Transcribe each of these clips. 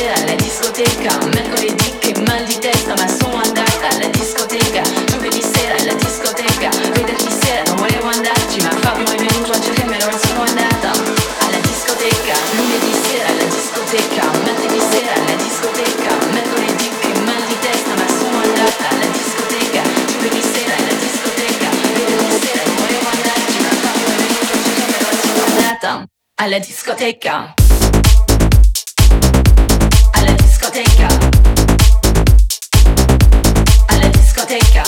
sera alla discoteca, mercoledì che mal di testa ma sono andata alla discoteca, giovedì sera alla discoteca, venerdì sera non volevo andarci ma Fabio è venuto a cercarmi allora sono andata alla discoteca, lunedì sera alla discoteca, martedì sera alla discoteca, mercoledì che mal di testa ma sono andata alla discoteca, giovedì sera alla discoteca, venerdì sera non volevo andarci ma Fabio è venuto a cercarmi allora sono andata alla discoteca. Alla discoteca. Alla discoteca.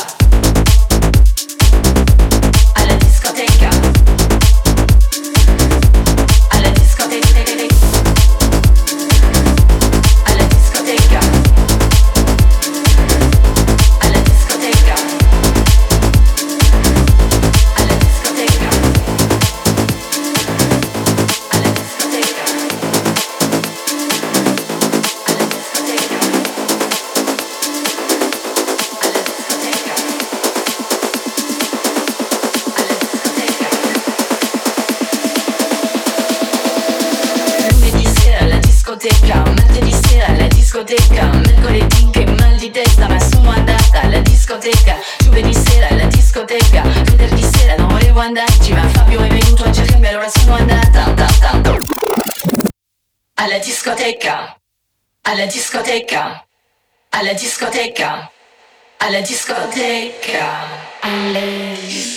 Alla discoteca. Alla discoteca. Alla discoteca. Alla discoteca. Alla discoteca. Martedì sera alla discoteca, mercoledì che mal di testa ma sono andata alla discoteca, giovedì sera alla discoteca, venerdì sera non volevo andarci ma Fabio è venuto a cercarmi allora sono andata alla discoteca, alla discoteca, alla discoteca, alla discoteca, alla discoteca.